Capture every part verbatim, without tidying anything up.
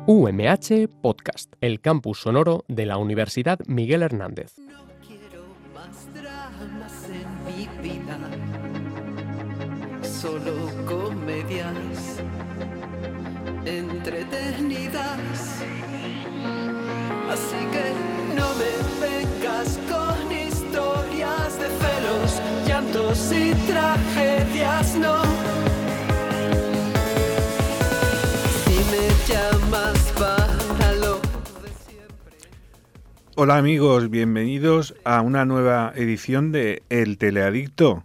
U M H Podcast, el campus sonoro de la Universidad Miguel Hernández. No quiero más dramas en mi vida, solo comedias entretenidas. Así que no me vengas con historias de celos, llantos y tragedias, no. Si me llamas para lo de siempre. Hola amigos, bienvenidos a una nueva edición de El Teleadicto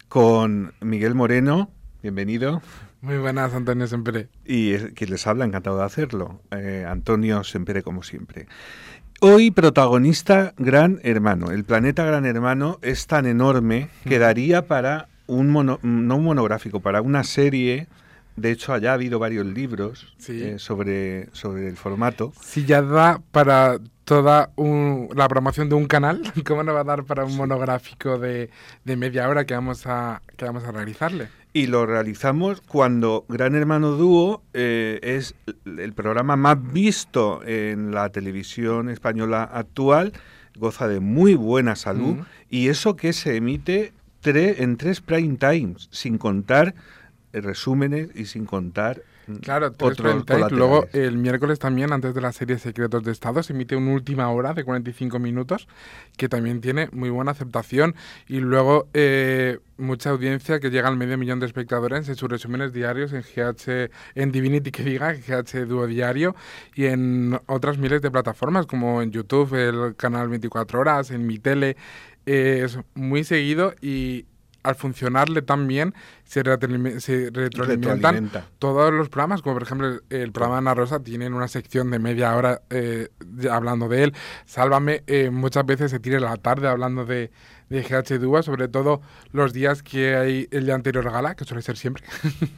con Miguel Moreno, bienvenido. Muy buenas, Antonio Sempere. Y es, quien les habla, encantado de hacerlo, eh, Antonio Sempere como siempre. Hoy protagonista Gran Hermano. El planeta Gran Hermano es tan enorme que daría para un mono, no un monográfico, para una serie. De hecho, allá ha habido varios libros Sí. eh, sobre, sobre el formato. Si ya da para toda un, la promoción de un canal, ¿cómo no va a dar para un monográfico de, de media hora que vamos a, que vamos a realizarle? Y lo realizamos cuando Gran Hermano Dúo eh, es el programa más visto en la televisión española actual, goza de muy buena salud, Mm. y eso que se emite tre- en tres prime times, sin contar eh, resúmenes y sin contar mm, Claro, tres otros prime time. colaterales. Luego el miércoles también, antes de la serie Secretos de Estado, se emite una última hora de cuarenta y cinco minutos, que también tiene muy buena aceptación. Y luego eh, mucha audiencia, que llega al medio millón de espectadores en sus resúmenes diarios en G H, en Divinity, que diga, G H Dúo Diario, y en otras miles de plataformas, como en YouTube, el canal veinticuatro horas, en Mi Tele. Eh, es muy seguido y al funcionarle tan bien se, retroalime- se retroalimentan Retroalimenta. todos los programas, como por ejemplo el, el programa Ana Rosa, tienen una sección de media hora eh, ya hablando de él. Sálvame, eh, muchas veces se tira la tarde hablando de, de G H Dúo, sobre todo los días que hay el día anterior a gala, que suele ser siempre.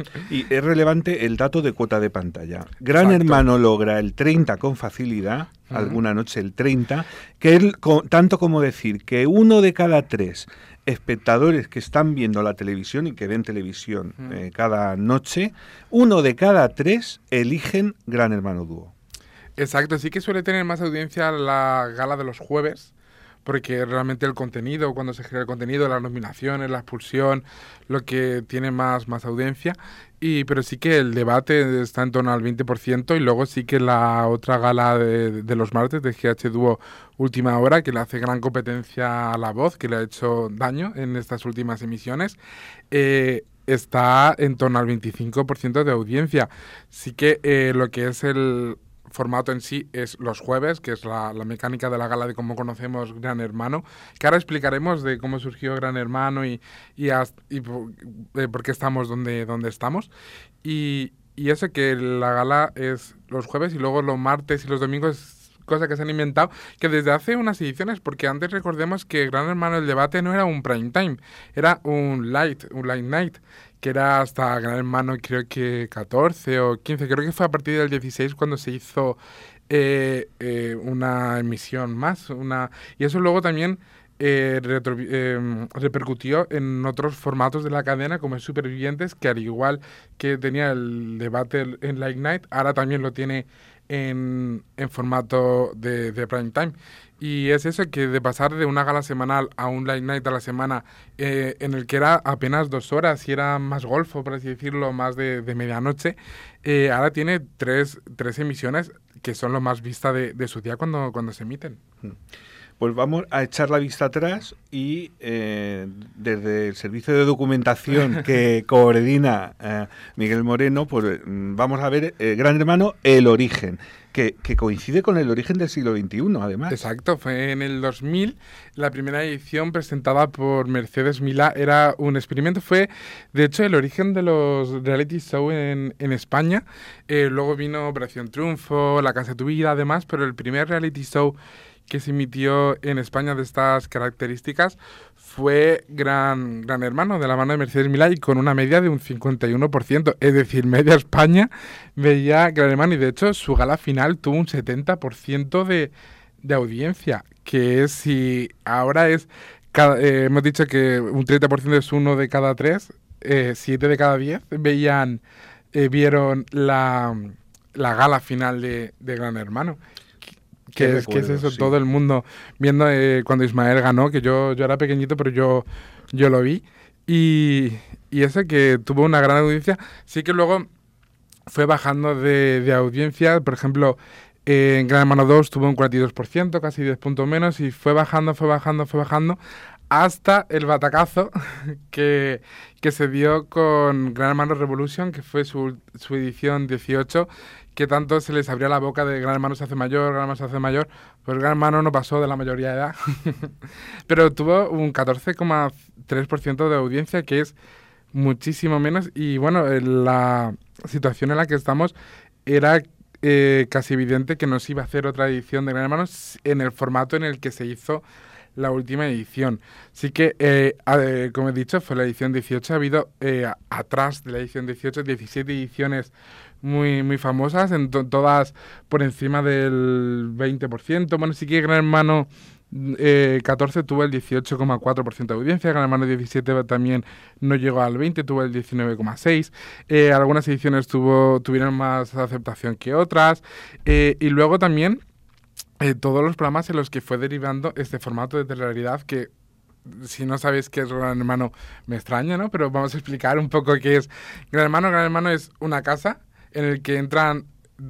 Y es relevante el dato de cuota de pantalla. Gran Exacto. Hermano logra el treinta con facilidad, Ujú. alguna noche el treinta, que es co- tanto como decir que uno de cada tres espectadores que están viendo la televisión y que ven televisión Ujú. eh, cada noche, uno de cada tres eligen Gran Hermano Dúo. Exacto, sí que suele tener más audiencia la gala de los jueves, porque realmente el contenido, cuando se genera el contenido, las nominaciones, la expulsión, lo que tiene más, más audiencia. Y, pero sí que el debate está en torno al veinte por ciento, y luego sí que la otra gala de, de los martes de G H Dúo Última Hora, que le hace gran competencia a La Voz, que le ha hecho daño en estas últimas emisiones, eh, está en torno al veinticinco por ciento de audiencia. Sí que eh, lo que es el formato en sí es los jueves, que es la, la mecánica de la gala de cómo conocemos Gran Hermano, que ahora explicaremos de cómo surgió Gran Hermano y, y, hasta- y por, eh, por qué estamos donde, donde estamos. Y, y eso, que la gala es los jueves y luego los martes y los domingos, cosa que se han inventado, que desde hace unas ediciones, porque antes recordemos que Gran Hermano el debate no era un prime time, era un light, un light night, que era hasta Gran Hermano creo que catorce o quince, creo que fue a partir del dieciséis cuando se hizo eh, eh, una emisión más, una y eso luego también eh, retro- eh, repercutió en otros formatos de la cadena, como en Supervivientes, que al igual que tenía el debate en Light Night, ahora también lo tiene en, en formato de, de prime time. Y es eso, que de pasar de una gala semanal a un Light Night a la semana, eh, en el que era apenas dos horas y era más golfo, por así decirlo, más de, de medianoche, eh, ahora tiene tres, tres emisiones que son lo más vista de, de su día cuando, cuando se emiten. Pues vamos a echar la vista atrás y eh, desde el servicio de documentación que coordina eh, Miguel Moreno, pues mm, vamos a ver eh, Gran Hermano, el origen, que, que coincide con el origen del siglo veintiuno, además. Exacto, fue en el dos mil, la primera edición presentada por Mercedes Milá, era un experimento, fue de hecho el origen de los reality show en, en España. Eh, luego vino Operación Triunfo, La Casa de tu Vida, además, pero el primer reality show que se emitió en España de estas características fue Gran, Gran Hermano, de la mano de Mercedes Milá, y con una media de un cincuenta y uno por ciento. Es decir, media España veía Gran Hermano, y de hecho su gala final tuvo un setenta por ciento de, de audiencia, que es, si ahora es, cada, eh, hemos dicho que un treinta por ciento es uno de cada tres, eh, siete de cada diez veían, eh, vieron la... la gala final de, de Gran Hermano. Que es, recuerdo, que es eso, sí. todo el mundo viendo eh, cuando Ismael ganó, que yo, yo era pequeñito, pero yo, yo lo vi. Y, y eso que tuvo una gran audiencia, sí que luego fue bajando de, de audiencia. Por ejemplo, eh, en Gran Hermano dos tuvo un cuarenta y dos por ciento, casi diez puntos menos, y fue bajando, fue bajando, fue bajando, hasta el batacazo que, que se dio con Gran Hermano Revolution, que fue su, su edición dieciocho, que tanto se les abría la boca de Gran Hermano se hace mayor, Gran Hermano se hace mayor, pues Gran Hermano no pasó de la mayoría de edad, pero tuvo un catorce coma tres por ciento de audiencia, que es muchísimo menos, y bueno, la situación en la que estamos era eh, casi evidente que no se iba a hacer otra edición de Gran Hermano en el formato en el que se hizo la última edición. Así que, eh, eh, como he dicho, fue la edición dieciocho. Ha habido, eh, atrás de la edición dieciocho, diecisiete ediciones muy muy famosas, en to- todas por encima del veinte por ciento. Bueno, sí que Gran Hermano eh, catorce tuvo el dieciocho coma cuatro por ciento de audiencia, Gran Hermano diecisiete también no llegó al veinte, tuvo el diecinueve coma seis por ciento. Eh, algunas ediciones tuvo, tuvieron más aceptación que otras. Eh, y luego también eh, todos los programas en los que fue derivando este formato de telerrealidad, que si no sabéis qué es Gran Hermano me extraña, ¿no? Pero vamos a explicar un poco qué es Gran Hermano. Gran Hermano es una casa en el que entran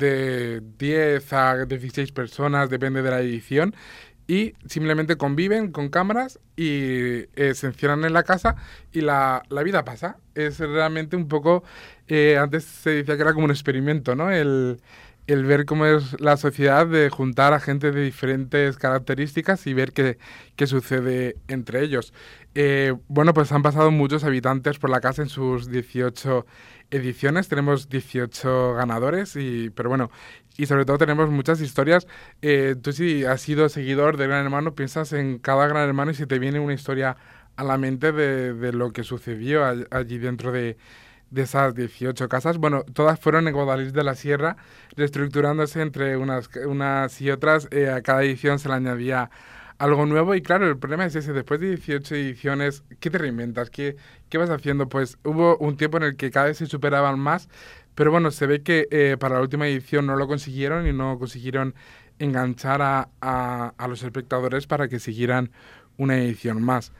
de diez a dieciséis personas, depende de la edición, y simplemente conviven con cámaras y eh, se encierran en la casa y la, la vida pasa. Es realmente un poco, eh, antes se decía que era como un experimento, ¿no? El, el ver cómo es la sociedad, de juntar a gente de diferentes características y ver qué, qué sucede entre ellos. Eh, bueno, pues han pasado muchos habitantes por la casa en sus dieciocho ediciones, tenemos dieciocho ganadores, y pero bueno, y sobre todo tenemos muchas historias. Eh, tú, si has sido seguidor de Gran Hermano, piensas en cada Gran Hermano y se te viene una historia a la mente de, de lo que sucedió all- allí dentro de, de esas dieciocho casas. Bueno, todas fueron en Guadalix de la Sierra, reestructurándose entre unas, unas y otras. Eh, a cada edición se le añadía algo nuevo, y claro, el problema es ese: después de dieciocho ediciones, ¿qué te reinventas? ¿Qué, qué vas haciendo? Pues hubo un tiempo en el que cada vez se superaban más, pero bueno, se ve que eh, para la última edición no lo consiguieron, y no consiguieron enganchar a, a, a los espectadores para que siguieran una edición más.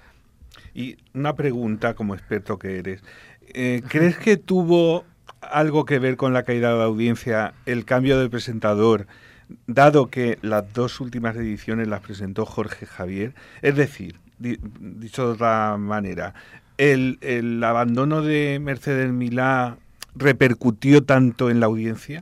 Y una pregunta, como experto que eres, eh, ¿crees que tuvo algo que ver con la caída de audiencia el cambio de presentador, dado que las dos últimas ediciones las presentó Jorge Javier? Es decir, di- dicho de otra manera, ¿el, el abandono de Mercedes Milá repercutió tanto en la audiencia?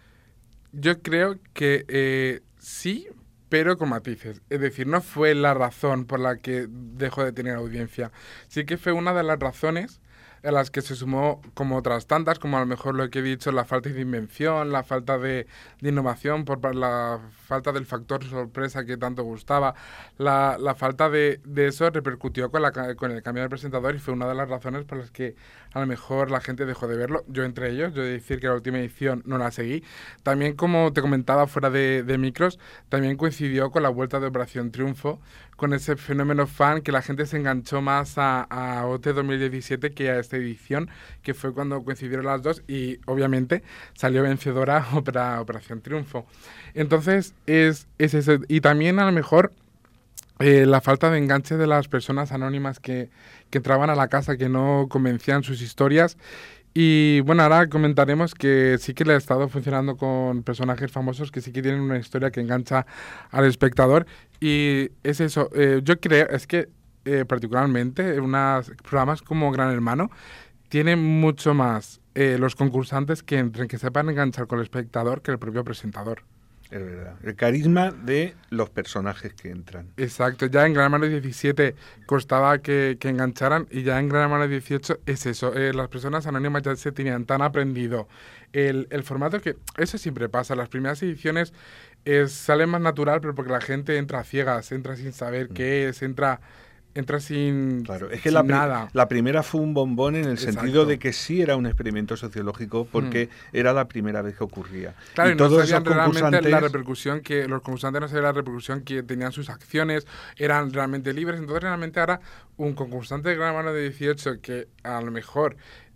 Yo creo que eh, sí, pero con matices. Es decir, no fue la razón por la que dejó de tener audiencia. Sí que fue una de las razones a las que se sumó, como otras tantas, como a lo mejor lo que he dicho, la falta de invención, la falta de, de innovación, por pa- la falta del factor sorpresa que tanto gustaba. La, la falta de, de eso repercutió con, la, ca- con el cambio de presentador, y fue una de las razones por las que a lo mejor la gente dejó de verlo. Yo entre ellos, yo he de decir que la última edición no la seguí. También, como te comentaba fuera de, de micros, también coincidió con la vuelta de Operación Triunfo, con ese fenómeno fan, que la gente se enganchó más a, a O T dos mil diecisiete que a esta edición, que fue cuando coincidieron las dos, y obviamente salió vencedora Opera, Operación Triunfo. Entonces es, es eso. Y también a lo mejor eh, la falta de enganche de las personas anónimas que, que entraban a la casa, que no convencían sus historias. Y bueno, ahora comentaremos que sí que le ha estado funcionando con personajes famosos que sí que tienen una historia que engancha al espectador. Y es eso, eh, yo creo, es que eh, particularmente unos programas como Gran Hermano tienen mucho más eh, los concursantes que entren, que sepan enganchar con el espectador, que el propio presentador. Es verdad. El carisma de los personajes que entran. Exacto, ya en Gran Hermano diecisiete costaba que, que engancharan, y ya en Gran Hermano dieciocho es eso, eh, las personas anónimas ya se tenían tan aprendido el, el formato, que eso siempre pasa. Las primeras ediciones eh, sale más natural, pero porque la gente entra a ciegas, entra sin saber Mm. qué es, entra, entra sin, Claro, es que sin la, pri- nada. la primera fue un bombón en el sentido Exacto. de que sí era un experimento sociológico, porque era la primera vez que ocurría. Claro, y, y no todos esos sabían realmente la concursantes, repercusión que los concursantes no sabían la repercusión que tenían sus acciones, eran realmente libres. Entonces realmente ahora un concursante de Gran Hermano de dieciocho, que a lo mejor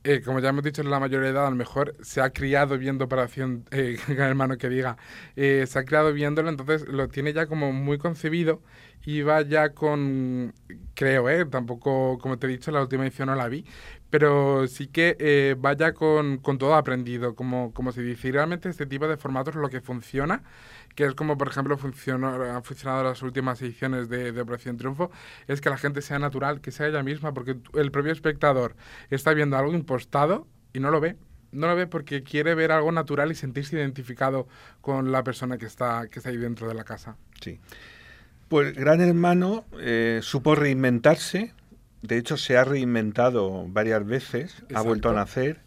eh, como ya hemos dicho, la mayoría de edad, a lo mejor se ha criado viendo Operación eh, Gran Hermano que diga, eh, se ha criado viéndolo, entonces lo tiene ya como muy concebido y va ya con, creo, eh, tampoco, como te he dicho, la última edición no la vi, pero sí que eh, va ya con, con todo aprendido, como, como se dice. Y realmente este tipo de formatos lo que funciona, que es como por ejemplo funcionó, han funcionado las últimas ediciones de, de Operación Triunfo, es que la gente sea natural, que sea ella misma, porque el propio espectador está viendo algo impostado y no lo ve. No lo ve porque quiere ver algo natural y sentirse identificado con la persona que está, que está ahí dentro de la casa. Sí. Pues Gran Hermano eh, supo reinventarse. De hecho, se ha reinventado varias veces, Exacto. ha vuelto a nacer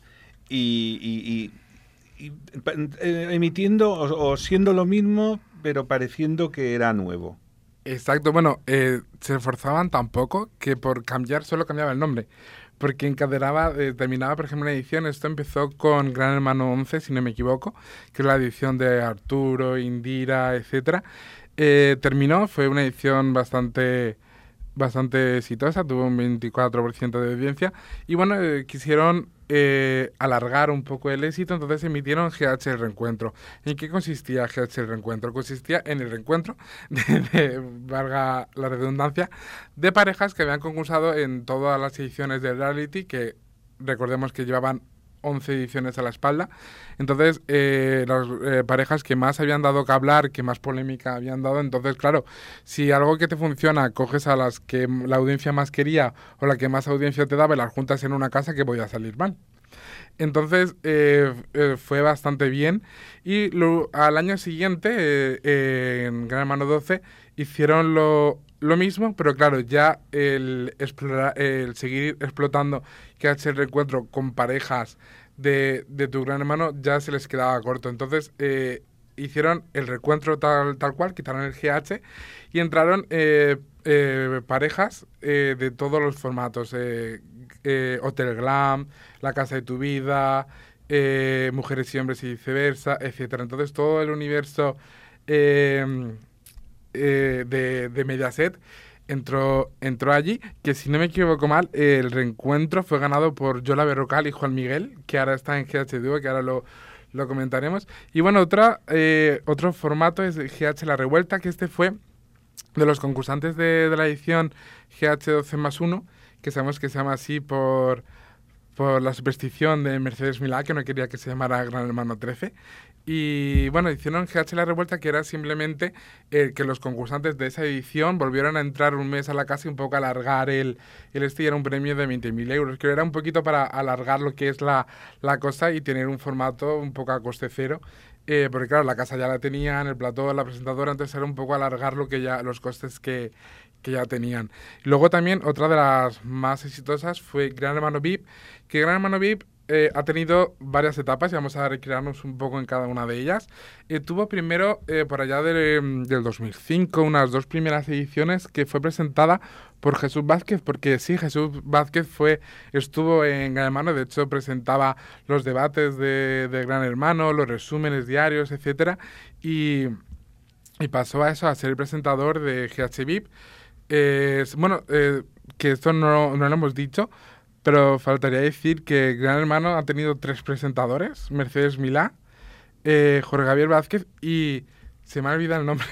y, y, y, y eh, emitiendo o, o siendo lo mismo, pero pareciendo que era nuevo. Exacto, bueno, eh, se esforzaban tan poco que por cambiar solo cambiaba el nombre, porque encadenaba, eh, terminaba, por ejemplo, una edición, esto empezó con Gran Hermano once, si no me equivoco, que es la edición de Arturo, Indira, etcétera. Eh, terminó, fue una edición bastante... bastante exitosa, tuvo un veinticuatro por ciento de audiencia y bueno, eh, quisieron eh, alargar un poco el éxito, entonces emitieron G H El Reencuentro. ¿En qué consistía G H El Reencuentro? Consistía en el reencuentro, de, de, valga la redundancia, de parejas que habían concursado en todas las ediciones de reality, que recordemos que llevaban once ediciones a la espalda. Entonces, eh, las eh, parejas que más habían dado que hablar, que más polémica habían dado, entonces, claro, si algo que te funciona, coges a las que la audiencia más quería o la que más audiencia te daba y las juntas en una casa, que podía salir mal. Entonces, eh, eh, fue bastante bien. Y lo, al año siguiente, eh, eh, en Gran Hermano doce, hicieron lo... Lo mismo, pero claro, ya el, explorar, el seguir explotando G H El Reencuentro con parejas de, de tu Gran Hermano ya se les quedaba corto. Entonces eh, hicieron el reencuentro tal, tal cual, quitaron el G H y entraron eh, eh, parejas eh, de todos los formatos. Eh, eh, Hotel Glam, La Casa de tu Vida, eh, Mujeres y Hombres y viceversa, etcétera. Entonces todo el universo... Eh, Eh, de, de Mediaset entró, entró allí, que si no me equivoco mal, eh, el reencuentro fue ganado por Yola Berrocal y Juan Miguel, que ahora está en G H Duo, que ahora lo, lo comentaremos. Y bueno, otra, eh, otro formato es G H La Revuelta, que este fue de los concursantes de, de la edición G H doce más uno, que sabemos que se llama así por, por la superstición de Mercedes Milá, que no quería que se llamara Gran Hermano trece. Y bueno, hicieron G H La Revuelta, que era simplemente eh, que los concursantes de esa edición volvieron a entrar un mes a la casa y un poco alargar el, el este, y era un premio de veinte mil euros, que era un poquito para alargar lo que es la, la cosa y tener un formato un poco a coste cero, eh, porque claro, la casa ya la tenían, el plató, la presentadora, entonces era un poco alargar lo que ya, los costes que, que ya tenían. Luego también otra de las más exitosas fue Gran Hermano V I P, que Gran Hermano V I P Eh, ha tenido varias etapas y vamos a recrearnos un poco en cada una de ellas. Eh, tuvo primero, eh, por allá de, del dos mil cinco, unas dos primeras ediciones que fue presentada por Jesús Vázquez, porque sí, Jesús Vázquez fue, estuvo en Gran Hermano, de hecho presentaba los debates de, de Gran Hermano, los resúmenes diarios, etcétera, y, y pasó a eso, a ser el presentador de G H V I P. Eh, bueno, eh, que esto no, no lo hemos dicho, pero faltaría decir que Gran Hermano ha tenido tres presentadores, Mercedes Milá, eh, Jorge Javier Vázquez y... se me ha olvidado el nombre.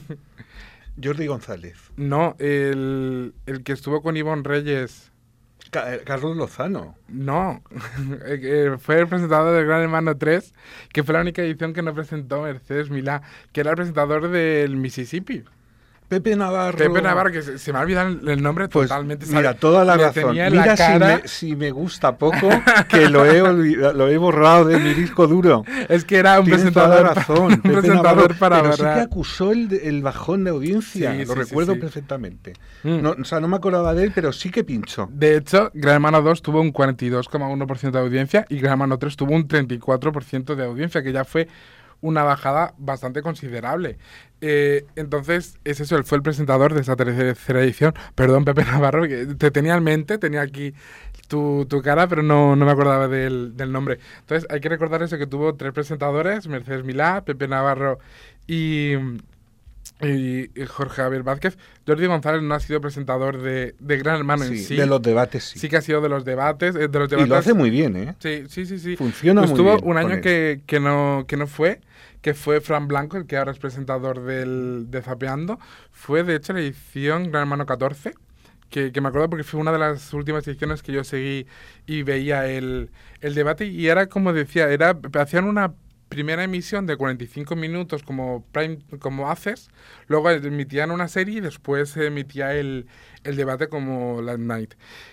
Jordi González. No, el, el que estuvo con Ivonne Reyes. Ca- Carlos Lozano. No, fue el presentador de Gran Hermano tres, que fue la única edición que no presentó Mercedes Milá, que era el presentador del Mississippi. Pepe Navarro. Pepe Navarro, que se, se me ha olvidado el nombre pues, totalmente. Mira, toda la razón. Mira la si, me, si me gusta poco, que lo he olvidado, lo he borrado de mi disco duro. Es que era un Tienes presentador, toda la razón, un presentador Navarro, para pero borrar. sí que acusó el, el bajón de audiencia, Sí, lo sí, recuerdo sí, sí. perfectamente. Mm. No, o sea, no me acordaba de él, pero sí que pinchó. De hecho, Gran Hermano dos tuvo un cuarenta y dos coma uno por ciento de audiencia y Gran Hermano tres tuvo un treinta y cuatro por ciento de audiencia, que ya fue una bajada bastante considerable. Eh, entonces, es eso, él fue el presentador de esa tercera edición. Perdón, Pepe Navarro, que te tenía en mente, tenía aquí tu, tu cara, pero no, no me acordaba del, del nombre. Entonces, hay que recordar eso, que tuvo tres presentadores, Mercedes Milá, Pepe Navarro y, y, y Jorge Javier Vázquez. Jordi González no ha sido presentador de, de Gran Hermano Sí, en sí. de los debates, sí. Sí que ha sido de los debates. eh, De los debates Y lo hace muy bien, ¿eh? Sí, sí, sí. sí. Funciona Pues muy tuvo bien un con año él. que, que, no, que no fue, que fue Fran Blanco, el que ahora es presentador del, de Zapeando. Fue, de hecho, la edición Gran Hermano catorce, que, que me acuerdo porque fue una de las últimas ediciones que yo seguí y veía el, el debate. Y era como decía, era hacían una primera emisión de cuarenta y cinco minutos como prime, como haces, luego emitían una serie y después se emitía el, el debate como Late Night.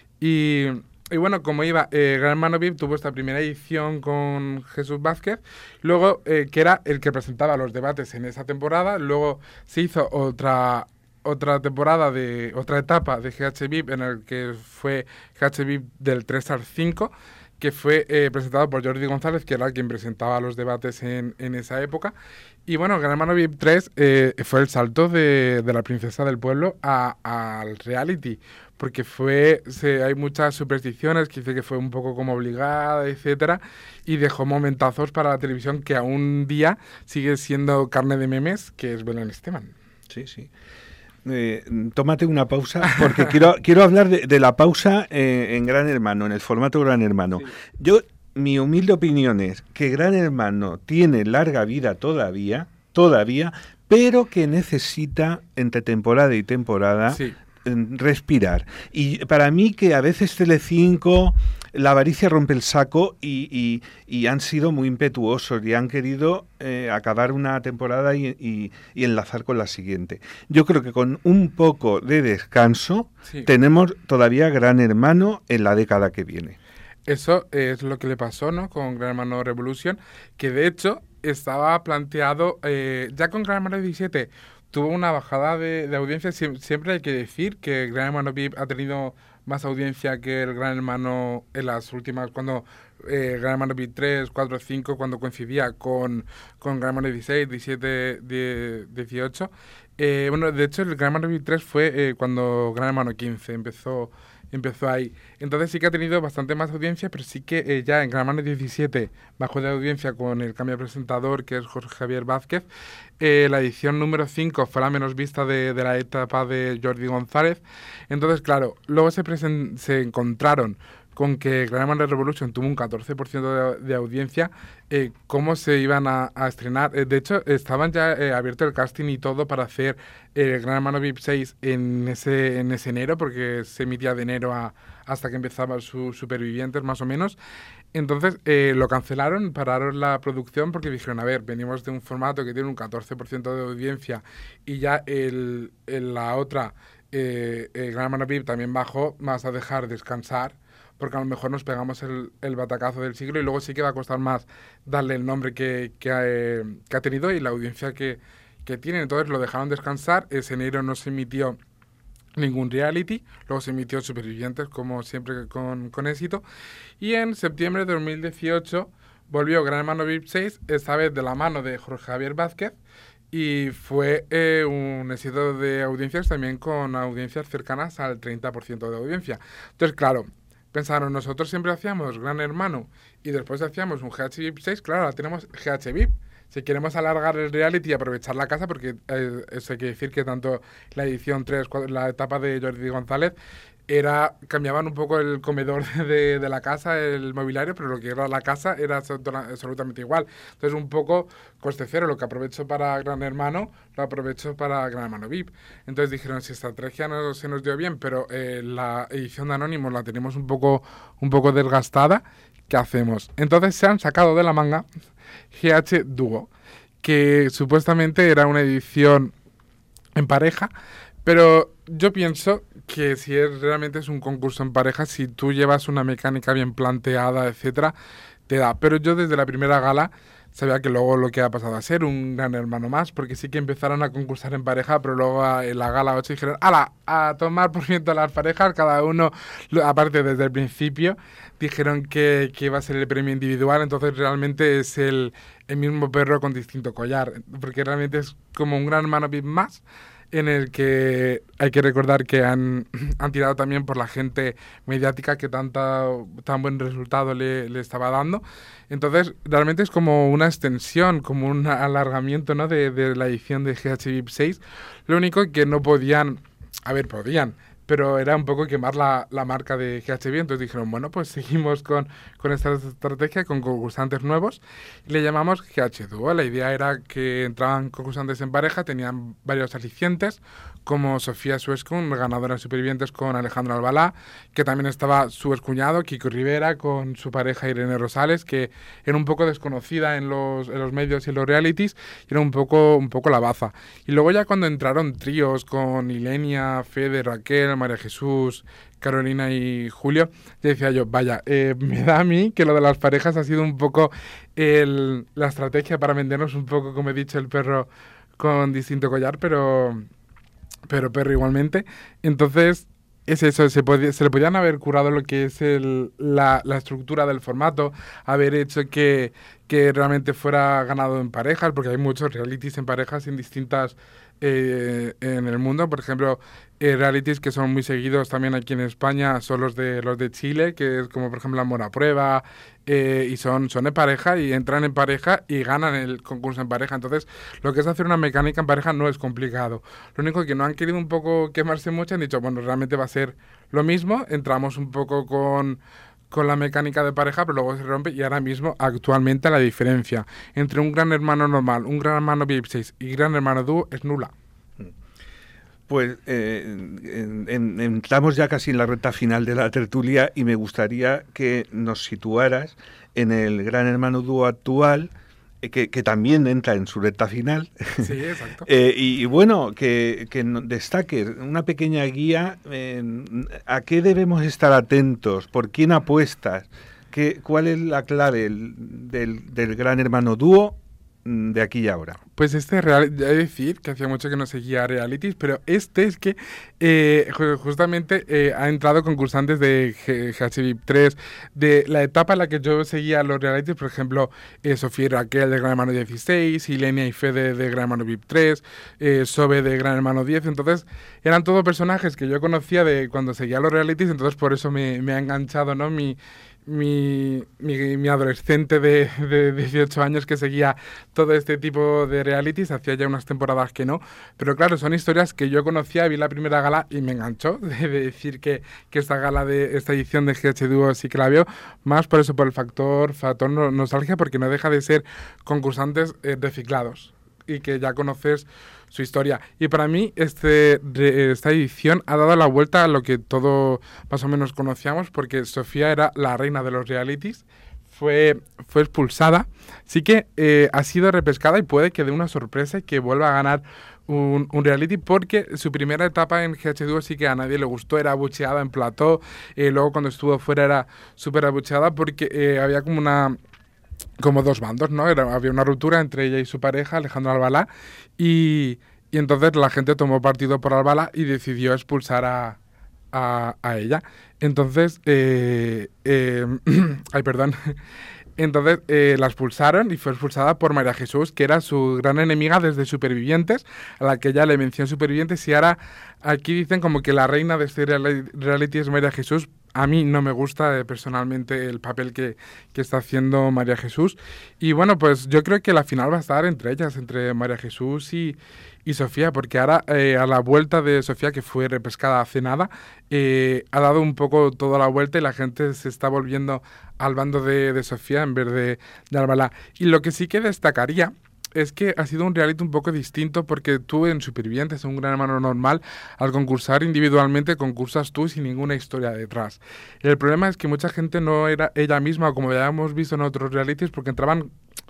Y, y bueno, como iba, eh, Gran Hermano V I P tuvo esta primera edición con Jesús Vázquez, luego eh, que era el que presentaba los debates en esa temporada, luego se hizo otra otra temporada de otra etapa de G H V I P en el que fue G H V I P del tres al cinco, que fue eh, presentado por Jordi González, que era quien presentaba los debates en, en esa época. Y bueno, Gran Hermano V I P tres eh, fue el salto de, de la princesa del pueblo a- al reality, porque fue se, hay muchas supersticiones que dice que fue un poco como obligada, etcétera, y dejó momentazos para la televisión que aún día sigue siendo carne de memes, que es Belén Esteban. Sí, sí. Eh, tómate una pausa porque quiero quiero hablar de, de la pausa eh, en Gran Hermano, en el formato Gran Hermano. Sí. Yo, mi humilde opinión es que Gran Hermano tiene larga vida todavía, todavía, pero que necesita entre temporada y temporada Sí. eh, respirar. Y para mí que a veces Telecinco, la avaricia rompe el saco y, y, y han sido muy impetuosos y han querido eh, acabar una temporada y, y, y enlazar con la siguiente. Yo creo que con un poco de descanso Sí. tenemos todavía Gran Hermano en la década que viene. Eso es lo que le pasó, ¿no? Con Gran Hermano Revolution, que de hecho estaba planteado, eh, ya con Gran Hermano diecisiete tuvo una bajada de, de audiencia. Sie- siempre hay que decir que Gran Hermano V I P ha tenido más audiencia que el Gran Hermano en las últimas, cuando eh, Gran Hermano V I P tres, cuatro, cinco, cuando coincidía con, con Gran Hermano dieciséis, diecisiete, die- dieciocho. Eh, bueno, de hecho el Gran Hermano V I P tres fue eh, cuando Gran Hermano quince empezó empezó ahí. Entonces sí que ha tenido bastante más audiencia, pero sí que eh, ya en Gran Hermano diecisiete bajó de audiencia con el cambio de presentador, que es Jorge Javier Vázquez. Eh, la edición número cinco fue la menos vista de, de la etapa de Jordi González. Entonces, claro, luego se, presen- se encontraron con que Gran Hermano Revolution tuvo un catorce por ciento de, de audiencia. Eh, ¿Cómo se iban a, a estrenar? Eh, de hecho, estaban ya eh, abierto el casting y todo para hacer eh, Gran Hermano V I P seis en ese, en ese enero, porque se emitía de enero a, hasta que empezaban sus Supervivientes, más o menos. Entonces eh, lo cancelaron, pararon la producción porque dijeron, a ver, venimos de un formato que tiene un catorce por ciento de audiencia y ya el, el- la otra, eh, el Gran Hermano V I P también bajó, vas a dejar descansar, porque a lo mejor nos pegamos el, el batacazo del siglo y luego sí que va a costar más darle el nombre que, que, ha, eh, que ha tenido y la audiencia que, que tiene. Entonces lo dejaron descansar, ese enero no se emitió ningún reality, luego se emitió Supervivientes, como siempre con, con éxito, y en septiembre de dos mil dieciocho volvió Gran Hermano V I P seis, esta vez de la mano de Jorge Javier Vázquez, y fue eh, un éxito de audiencias también con audiencias cercanas al treinta por ciento de audiencia. Entonces, claro, pensaron, nosotros siempre hacíamos Gran Hermano y después hacíamos un G H V I P seis, claro, ahora tenemos G H V I P. Si queremos alargar el reality y aprovechar la casa, porque eh, eso hay que decir que tanto la edición tres, cuatro, la etapa de Jordi González, era cambiaban un poco el comedor de, de la casa, el mobiliario, pero lo que era la casa era absoluta- absolutamente igual. Entonces, un poco coste cero, lo que aprovecho para Gran Hermano, lo aprovecho para Gran Hermano V I P. Entonces dijeron, si esta estrategia no se nos dio bien, pero eh, la edición de Anónimos la tenemos un poco, un poco desgastada, ¿qué hacemos? Entonces se han sacado de la manga G H Duo, que supuestamente era una edición en pareja, pero yo pienso que si es, realmente es un concurso en pareja, si tú llevas una mecánica bien planteada, etcétera, te da. Pero yo desde la primera gala sabía que luego lo que ha pasado a ser un Gran Hermano más, porque sí que empezaron a concursar en pareja, pero luego a, en la gala ocho dijeron, ¡hala! A tomar por ciento las parejas, cada uno, lo- aparte desde el principio, dijeron que, que iba a ser el premio individual, entonces realmente es el, el mismo perro con distinto collar, porque realmente es como un Gran Hermano V I P más, en el que hay que recordar que han, han tirado también por la gente mediática que tanta, tan buen resultado le, le estaba dando. Entonces, realmente es como una extensión, como un alargamiento, ¿no?, de, de la edición de G H V I P seis. Lo único que no podían, a ver, podían, pero era un poco quemar la, la marca de G H V I. Entonces dijeron, bueno, pues seguimos con, con esta estrategia, con concursantes nuevos, y le llamamos G H Duo. La idea era que entraban concursantes en pareja, tenían varios alicientes, como Sofía Suescun, ganadora de Supervivientes con Alejandro Albalá, que también estaba su excuñado, Kiko Rivera, con su pareja Irene Rosales, que era un poco desconocida en los, en los medios y en los realities, y era un poco, un poco la baza. Y luego ya cuando entraron tríos con Ilenia, Fede, Raquel, María Jesús, Carolina y Julio, ya decía yo, vaya, eh, me da a mí que lo de las parejas ha sido un poco el, la estrategia para vendernos un poco, como he dicho, el perro con distinto collar, pero... pero perro igualmente. Entonces, es eso, se, podía, se le podían haber curado lo que es el, la, la estructura del formato, haber hecho que, que realmente fuera ganado en parejas, porque hay muchos realities en parejas en distintas... Eh, en el mundo. Por ejemplo, eh, realities que son muy seguidos también aquí en España son los de los de Chile, que es como por ejemplo Amor a Prueba, eh, y son, son de pareja y entran en pareja y ganan el concurso en pareja. Entonces, lo que es hacer una mecánica en pareja no es complicado. Lo único que no han querido un poco quemarse mucho, han dicho, bueno, realmente va a ser lo mismo, entramos un poco con... con la mecánica de pareja, pero luego se rompe, y ahora mismo, actualmente, la diferencia entre un Gran Hermano normal, un Gran Hermano V I P seis y Gran Hermano Dúo es nula. Pues eh, en, en, entramos ya casi en la recta final de la tertulia y me gustaría que nos situaras en el Gran Hermano Dúo actual, Que, que también entra en su recta final. Sí, exacto. eh, y, y bueno, que, que destaque una pequeña guía eh, a qué debemos estar atentos, por quién apuestas, qué, cuál es la clave del, del Gran Hermano Dúo de aquí y ahora. Pues este real, he de decir que hacía mucho que no seguía realities, pero este es que eh, justamente eh, ha entrado concursantes de G H V I P tres, de la etapa en la que yo seguía los realities, por ejemplo, eh, Sofía y Raquel de Gran Hermano dieciséis, Ilenia y Fede de Gran Hermano V I P tres, eh, Sobe de Gran Hermano diez. Entonces eran todos personajes que yo conocía de cuando seguía los realities, entonces por eso me, me ha enganchado, ¿no? Mi, Mi, mi, mi adolescente de, de dieciocho años que seguía todo este tipo de realities, hacía ya unas temporadas que no, pero claro, son historias que yo conocía, vi la primera gala y me enganchó, de, de decir que, que esta gala de esta edición de G H Duo sí que la veo, más por eso, por el factor, factor nostalgia, porque no deja de ser concursantes eh, reciclados y que ya conoces su historia. Y para mí este esta edición ha dado la vuelta a lo que todo más o menos conocíamos, porque Sofía era la reina de los realities, fue, fue expulsada, sí que eh, ha sido repescada y puede que dé una sorpresa y que vuelva a ganar un, un reality, porque su primera etapa en G H Duo sí que a nadie le gustó, era abucheada en plató, eh, luego cuando estuvo fuera era súper abucheada porque eh, había como una... como dos bandos, ¿no? Era, había una ruptura entre ella y su pareja, Alejandro Albalá, y, y entonces la gente tomó partido por Albalá y decidió expulsar a, a, a ella. Entonces, eh, eh, ay, perdón. Entonces eh, la expulsaron y fue expulsada por María Jesús, que era su gran enemiga desde Supervivientes, a la que ella le venció Supervivientes, y ahora aquí dicen como que la reina de este reality es María Jesús. A mí no me gusta eh, personalmente el papel que, que está haciendo María Jesús. Y bueno, pues yo creo que la final va a estar entre ellas, entre María Jesús y, y Sofía, porque ahora eh, a la vuelta de Sofía, que fue repescada hace nada, eh, ha dado un poco toda la vuelta y la gente se está volviendo al bando de, de Sofía en vez de, de Albalá. Y lo que sí que destacaría es que ha sido un reality un poco distinto, porque tú en Supervivientes, un Gran Hermano normal, al concursar individualmente, concursas tú sin ninguna historia detrás. El problema es que mucha gente no era ella misma, como ya hemos visto en otros realities, porque entraban,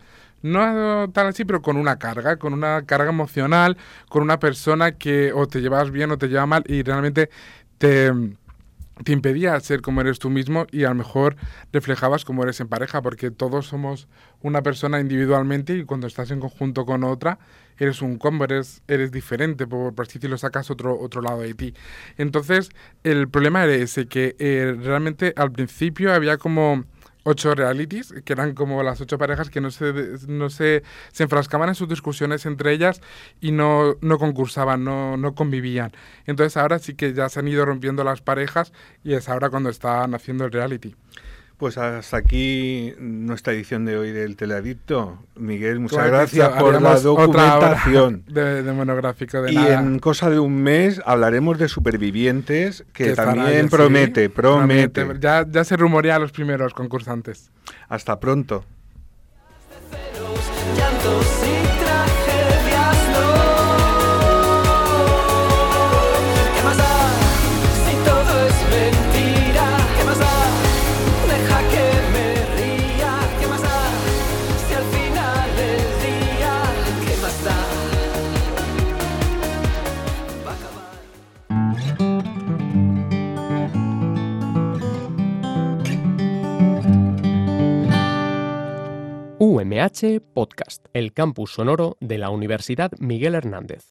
no tan así, pero con una carga, con una carga emocional, con una persona que o te llevas bien o te lleva mal, y realmente te... te impedía ser como eres tú mismo, y a lo mejor reflejabas como eres en pareja, porque todos somos una persona individualmente, y cuando estás en conjunto con otra eres un combo, eres, eres diferente, por, por así decirlo, sacas otro, otro lado de ti. Entonces el problema era ese, que eh, realmente al principio había como ocho realities, que eran como las ocho parejas que no se, no se, se enfrascaban en sus discusiones entre ellas y no, no concursaban, no, no convivían. Entonces ahora sí que ya se han ido rompiendo las parejas y es ahora cuando están haciendo el reality. Pues hasta aquí nuestra edición de hoy del Teleadicto. Miguel, muchas Tú gracias dicho, por la haríamos otra hora documentación. De, de monográfico de y nada. en cosa de un mes hablaremos de Supervivientes, que, Que estará también ya, promete, sí, promete. promete. Ya, ya se rumorea a los primeros concursantes. Hasta pronto. Llantos y tragedias, no. ¿Qué más da si todo es mentira? ¿Qué más da? Deja que me ría. ¿Qué más da si al final del día? ¿Qué más da? Va a acabar. U M H Podcast, el campus sonoro de la Universidad Miguel Hernández.